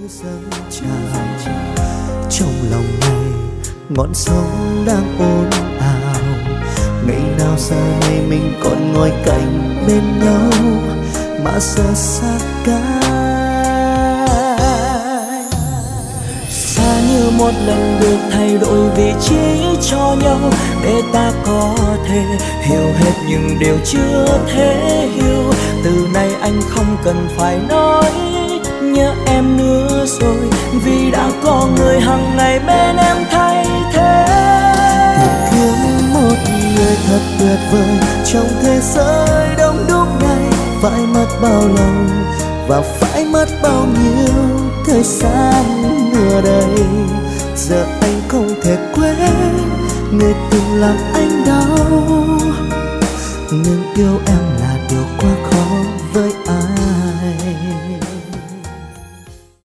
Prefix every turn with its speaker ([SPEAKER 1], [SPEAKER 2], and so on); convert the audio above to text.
[SPEAKER 1] dâng trào. Trong lòng này ngọn sóng đang ồn ào, ngày nào giờ này mình còn ngồi cạnh bên nhau mà giờ xa cách.
[SPEAKER 2] Xa như một lần được thay đổi vị trí cho nhau, để ta có thể hiểu hết những điều chưa thể hiểu. Từ nay anh không cần phải nói nhớ em nữa rồi, vì đã có người hằng ngày bên em thay thế.
[SPEAKER 1] Tìm kiếm một người thật tuyệt vời trong thế giới đông đúc này, phải mất bao lâu và phải mất bao nhiêu thời gian nửa đời. Giờ anh không thể quên người từng làm anh đau, nhưng yêu em